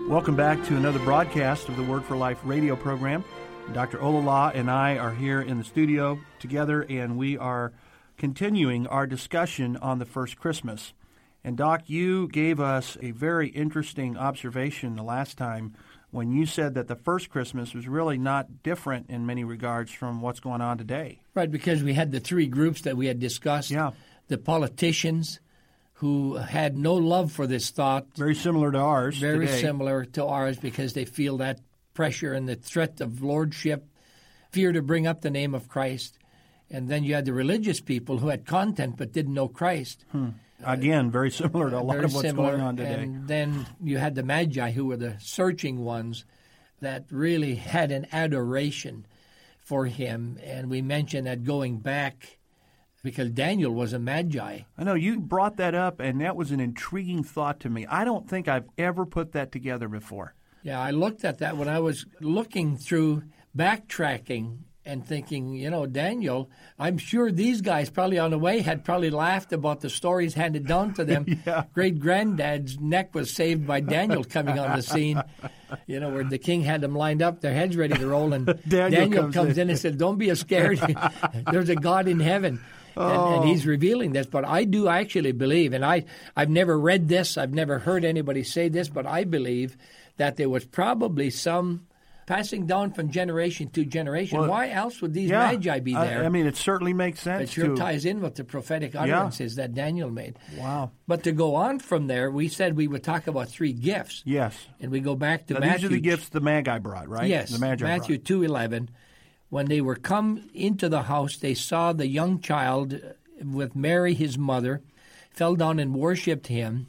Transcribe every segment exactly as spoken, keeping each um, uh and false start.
Welcome back to another broadcast of the Word for Life radio program. Doctor Olala and I are here in the studio together, and we are continuing our discussion on the first Christmas. And Doc, you gave us a very interesting observation the last time when you said that the first Christmas was really not different in many regards from what's going on today. Right, because we had the three groups that we had discussed. Yeah. The politicians who had no love for this thought. Very similar to ours Very today. similar to ours because they feel that pressure and the threat of lordship, fear to bring up the name of Christ. And then you had the religious people who had content but didn't know Christ. Hmm. Again, very similar to a lot Very of what's similar. going on today. And then you had the Magi, who were the searching ones that really had an adoration for him. And we mentioned that going back, because Daniel was a Magi. I know you brought that up, and that was an intriguing thought to me. I don't think I've ever put that together before. Yeah, I looked at that when I was looking through, backtracking, and thinking, you know, Daniel, I'm sure these guys probably on the way had probably laughed about the stories handed down to them. Yeah. Great-granddad's neck was saved by Daniel coming on the scene, you know, where the king had them lined up, their heads ready to roll, and Daniel Daniel, comes comes, in. in. and said, don't be scared. There's a God in heaven. And, and he's revealing this. But I do actually believe, and I, I've never read this, I've never heard anybody say this, but I believe that there was probably some passing down from generation to generation. Well, Why else would these yeah, Magi be there? I, I mean, it certainly makes sense. It sure to, ties in with the prophetic utterances that Daniel made. Wow. But to go on from there, we said we would talk about three gifts. Yes. And we go back to Now, Matthew. these are the gifts the Magi brought, right? Yes, the Magi Matthew brought. two eleven. When they were come into the house, they saw the young child with Mary his mother, fell down and worshipped him.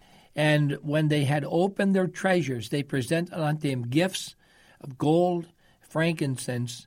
And when they had opened their treasures, they presented unto him gifts of gold, frankincense,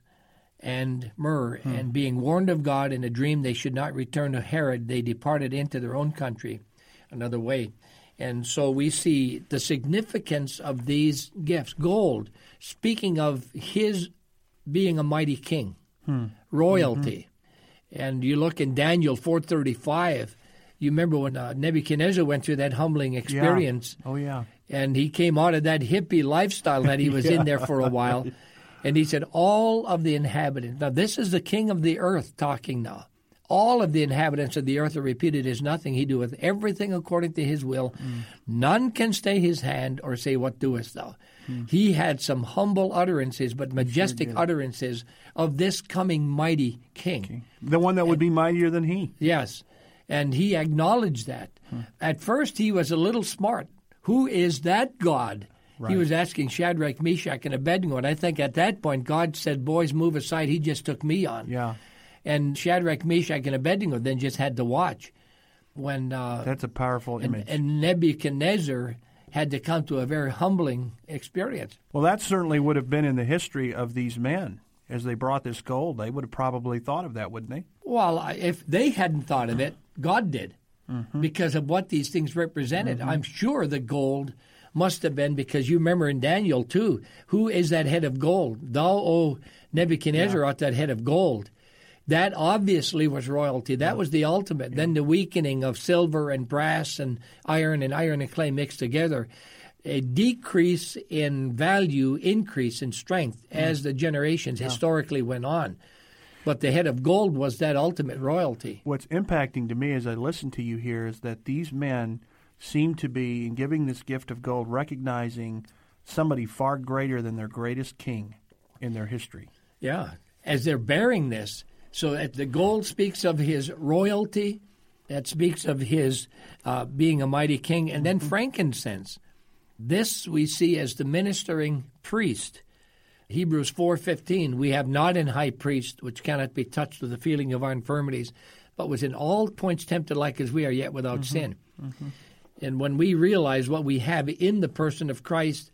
and myrrh. Hmm. And being warned of God in a dream they should not return to Herod, they departed into their own country another way. And so we see the significance of these gifts. Gold, speaking of his being a mighty king, hmm. royalty. Mm-hmm. And you look in Daniel four thirty-five, you remember when uh, Nebuchadnezzar went through that humbling experience. Yeah. Oh, yeah. And he came out of that hippie lifestyle that he was yeah. in there for a while. And he said, all of the inhabitants. Now, this is the king of the earth talking now. All of the inhabitants of the earth are reputed as nothing. He doeth everything according to his will. Mm. None can stay his hand or say, what doest thou? Mm. He had some humble utterances, but majestic sure utterances of this coming mighty king. Okay. The one that and, would be mightier than he. Yes. And he acknowledged that. Hmm. At first, he was a little smart. Who is that God? Right. He was asking Shadrach, Meshach, and Abednego. And I think at that point, God said, boys, move aside. He just took me on. Yeah. And Shadrach, Meshach, and Abednego then just had to watch. When uh, That's a powerful and, image. And Nebuchadnezzar had to come to a very humbling experience. Well, that certainly would have been in the history of these men. As they brought this gold, they would have probably thought of that, wouldn't they? Well, if they hadn't thought of it, God did, mm-hmm. because of what these things represented. Mm-hmm. I'm sure the gold must have been, because you remember in Daniel, too, who is that head of gold? Thou, O Nebuchadnezzar, yeah. art that head of gold. That obviously was royalty. That yeah. was the ultimate. Yeah. Then the weakening of silver and brass and iron and iron and clay mixed together. A decrease in value, increase in strength mm. as the generations yeah. historically went on. But the head of gold was that ultimate royalty. What's impacting to me as I listen to you here is that these men seem to be, in giving this gift of gold, recognizing somebody far greater than their greatest king in their history. Yeah, as they're bearing this. So the gold speaks of his royalty, that speaks of his uh, being a mighty king, and then mm-hmm. frankincense. This we see as the ministering priest. Hebrews four fifteen, we have not an high priest which cannot be touched with the feeling of our infirmities, but was in all points tempted like as we are, yet without mm-hmm. sin. Mm-hmm. And when we realize what we have in the person of Christ,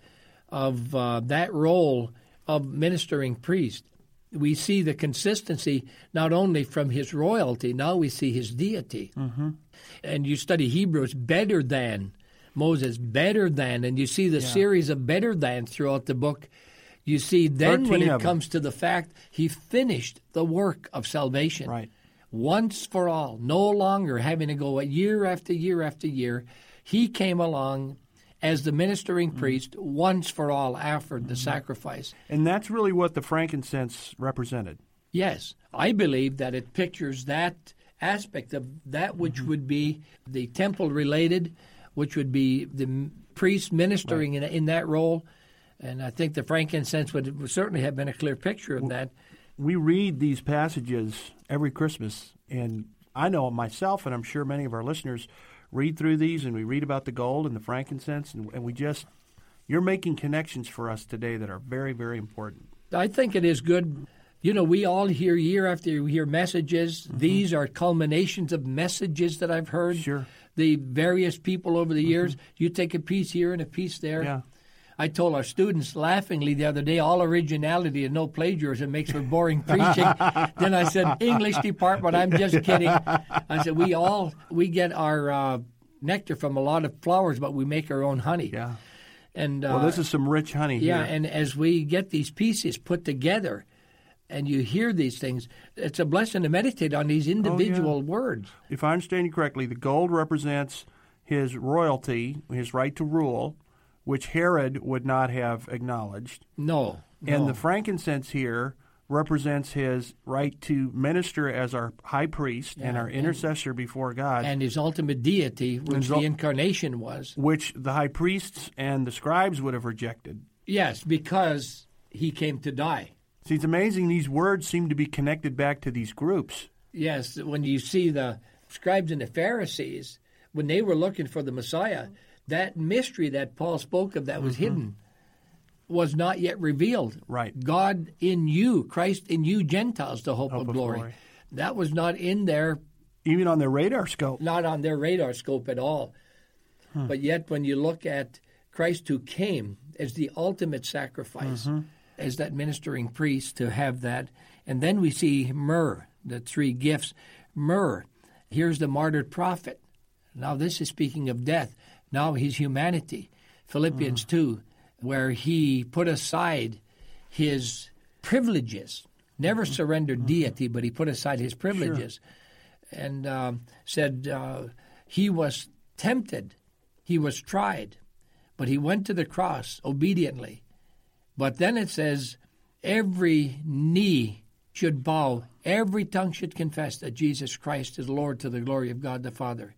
of uh, that role of ministering priest, we see the consistency not only from his royalty, now we see his deity. Mm-hmm. And you study Hebrews, better than Moses, better than, and you see the yeah. series of better than throughout the book. You see then when it comes to the fact he finished the work of salvation. Right. Once for all, no longer having to go year after year after year. He came along as the ministering Mm-hmm. priest once for all after the sacrifice. And that's really what the frankincense represented. Yes, I believe that it pictures that aspect of that which Mm-hmm. would be the temple-related, which would be the m- priest ministering in, in that role. And I think the frankincense would, would certainly have been a clear picture of that. We read these passages every Christmas, and I know myself, and I'm sure many of our listeners read through these, and we read about the gold and the frankincense, and, and we just, you're making connections for us today that are very, very important. I think it is good. You know, we all hear year after year hear messages. Mm-hmm. These are culminations of messages that I've heard. Sure. The various people over the years. Mm-hmm. You take a piece here and a piece there. Yeah. I told our students laughingly the other day, all originality and no plagiarism makes for boring preaching. Then I said, English department, I'm just kidding. I said, we all, we get our uh, nectar from a lot of flowers, but we make our own honey. Yeah. And uh, well, this is some rich honey yeah, here. and as we get these pieces put together and you hear these things, it's a blessing to meditate on these individual oh, yeah. words. If I understand you correctly, the gold represents his royalty, his right to rule, which Herod would not have acknowledged. No, no. And the frankincense here represents his right to minister as our high priest yeah, and our intercessor and, before God. And his ultimate deity, which the incarnation was. Which the high priests and the scribes would have rejected. Yes, because he came to die. See, it's amazing these words seem to be connected back to these groups. Yes, when you see the scribes and the Pharisees, when they were looking for the Messiah, that mystery that Paul spoke of that was mm-hmm. hidden was not yet revealed. Right. God in you, Christ in you, Gentiles, the hope, hope of, of glory. glory. That was not in their... Even on their radar scope. Not on their radar scope at all. Hmm. But yet when you look at Christ who came as the ultimate sacrifice, mm-hmm. as that ministering priest to have that, and then we see myrrh, the three gifts. Myrrh, here's the martyred prophet. Now this is speaking of death. Now his humanity. Philippians mm. two, where he put aside his privileges, never mm-hmm. surrendered mm-hmm. deity, but he put aside his privileges, sure. and um, said uh, he was tempted, he was tried, but he went to the cross obediently. But then it says, every knee should bow, every tongue should confess that Jesus Christ is Lord to the glory of God the Father.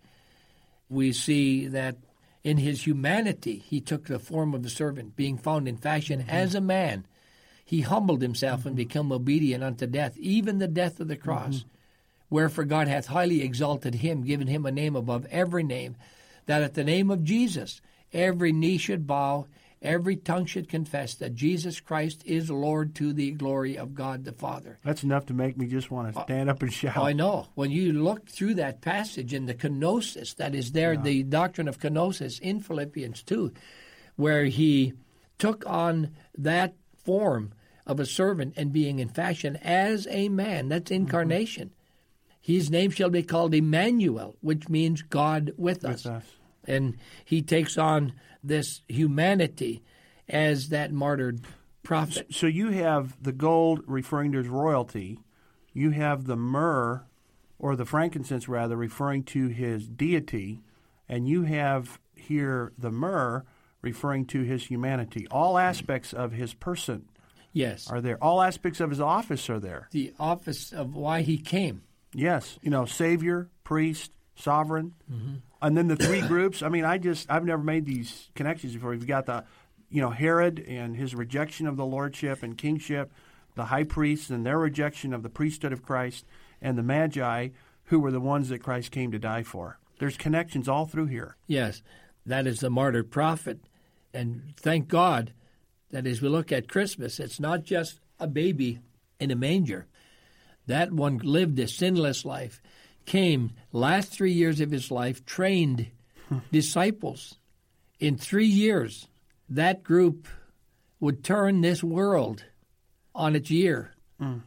We see that in his humanity, he took the form of a servant, being found in fashion mm-hmm. as a man. He humbled himself mm-hmm. and became obedient unto death, even the death of the cross. Mm-hmm. Wherefore God hath highly exalted him, given him a name above every name, that at the name of Jesus every knee should bow, every tongue should confess that Jesus Christ is Lord to the glory of God the Father. That's enough to make me just want to stand uh, up and shout. I know. When you look through that passage in the kenosis that is there, yeah. the doctrine of kenosis in Philippians two, where he took on that form of a servant and being in fashion as a man, that's incarnation. Mm-hmm. His name shall be called Emmanuel, which means God with us. With us. And he takes on this humanity as that martyred prophet. So you have the gold referring to his royalty. You have the myrrh, or the frankincense rather, referring to his deity. And you have here the myrrh referring to his humanity. All aspects of his person yes. are there. All aspects of his office are there. The office of why he came. Yes. You know, Savior, priest, sovereign. Mm-hmm. And then the three groups, I mean, I just, I've never made these connections before. You've got the, you know, Herod and his rejection of the lordship and kingship, the high priests and their rejection of the priesthood of Christ, and the Magi, who were the ones that Christ came to die for. There's connections all through here. Yes, that is the martyred prophet. And thank God that as we look at Christmas, it's not just a baby in a manger. That one lived a sinless life. Came last three years of his life, trained disciples. In three years, that group would turn this world on its ear mm.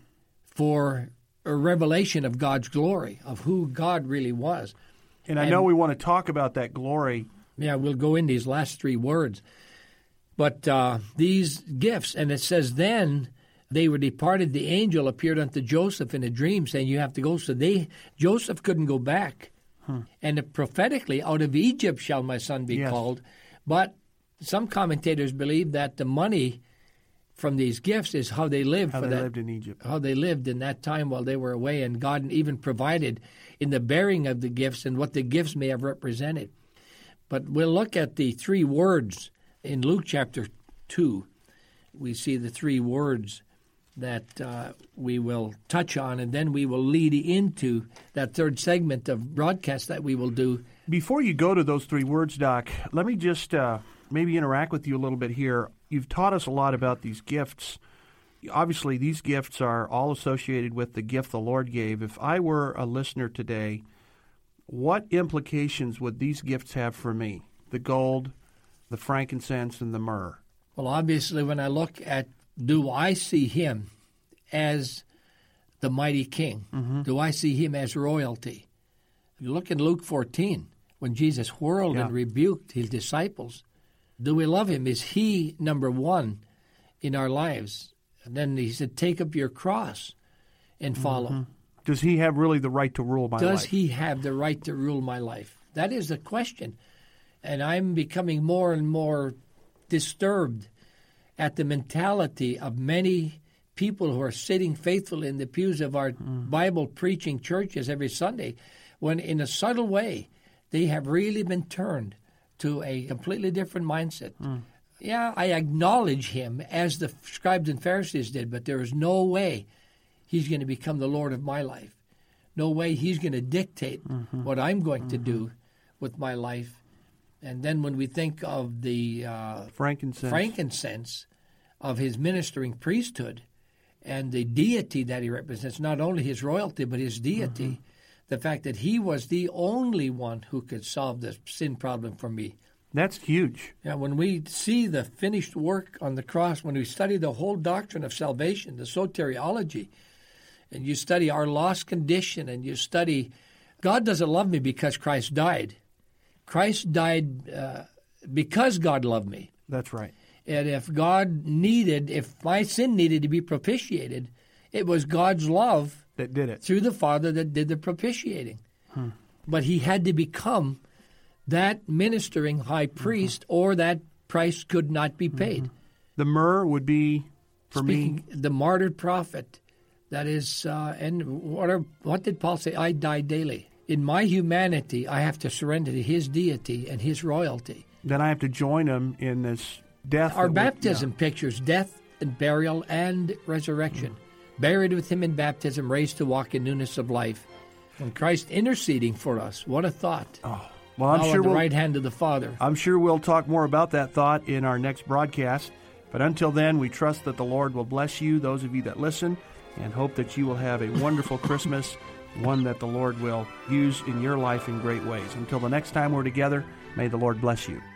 for a revelation of God's glory, of who God really was. And I and, know we want to talk about that glory. Yeah, we'll go in these last three words. But uh, these gifts, and it says then, they were departed, the angel appeared unto Joseph in a dream, saying, you have to go. So they, Joseph couldn't go back. Hmm. And prophetically, out of Egypt shall my son be yes. called. But some commentators believe that the money from these gifts is how they lived How for they that, lived in Egypt. how they lived in that time while they were away, and God even provided in the bearing of the gifts and what the gifts may have represented. But we'll look at the three words in Luke chapter two. We see the three words that uh, we will touch on, and then we will lead into that third segment of broadcast that we will do. Before you go to those three words, Doc, let me just uh, maybe interact with you a little bit here. You've taught us a lot about these gifts. Obviously, these gifts are all associated with the gift the Lord gave. If I were a listener today, what implications would these gifts have for me? The gold, the frankincense, and the myrrh. Well, obviously, when I look at, do I see him as the mighty king? Mm-hmm. Do I see him as royalty? If you look in Luke fourteen, when Jesus whirled yeah. and rebuked his disciples, do we love him? Is he number one in our lives? And then he said, take up your cross and follow. Mm-hmm. Does he have really the right to rule my Does life? Does he have the right to rule my life? That is the question. And I'm becoming more and more disturbed at the mentality of many people who are sitting faithful in the pews of our mm. Bible-preaching churches every Sunday, when in a subtle way they have really been turned to a completely different mindset. Mm. Yeah, I acknowledge him as the scribes and Pharisees did, but there is no way he's going to become the Lord of my life. No way he's going to dictate mm-hmm. what I'm going mm-hmm. to do with my life. And then when we think of the uh, frankincense. frankincense of his ministering priesthood and the deity that he represents, not only his royalty but his deity, mm-hmm. the fact that he was the only one who could solve the sin problem for me. That's huge. Yeah, when we see the finished work on the cross, when we study the whole doctrine of salvation, the soteriology, and you study our lost condition, and you study, God doesn't love me because Christ died. Christ died uh, because God loved me. That's right. And if God needed, if my sin needed to be propitiated, it was God's love that did it through the Father that did the propitiating. Hmm. But he had to become that ministering high priest, mm-hmm. or that price could not be paid. Mm-hmm. The myrrh would be, for Speaking, me, the martyred prophet. That is, uh, and what, are, what did Paul say? I die daily. In my humanity, I have to surrender to his deity and his royalty. Then I have to join him in this death. Our baptism we, yeah. pictures death and burial and resurrection. Mm-hmm. Buried with him in baptism, raised to walk in newness of life. And Christ interceding for us. What a thought. Oh. Well, I'm now sure on the we'll, right hand of the Father. I'm sure we'll talk more about that thought in our next broadcast. But until then, we trust that the Lord will bless you, those of you that listen, and hope that you will have a wonderful Christmas, one that the Lord will use in your life in great ways. Until the next time we're together, may the Lord bless you.